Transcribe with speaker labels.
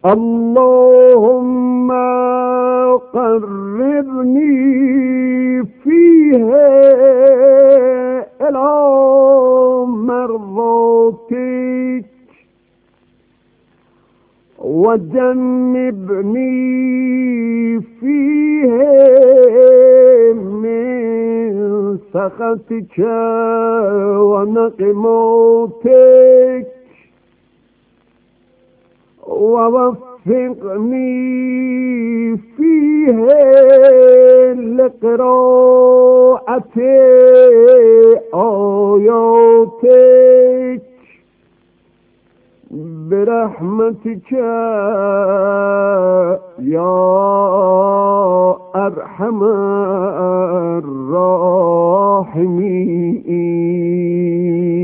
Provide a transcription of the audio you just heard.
Speaker 1: اللهم قربني فيه إلى مرضاتك وجنبني فيه من سخطك ونقماتك ووفقني فيه لقراءة آياتك برحمتك يا أرحم الراحمين.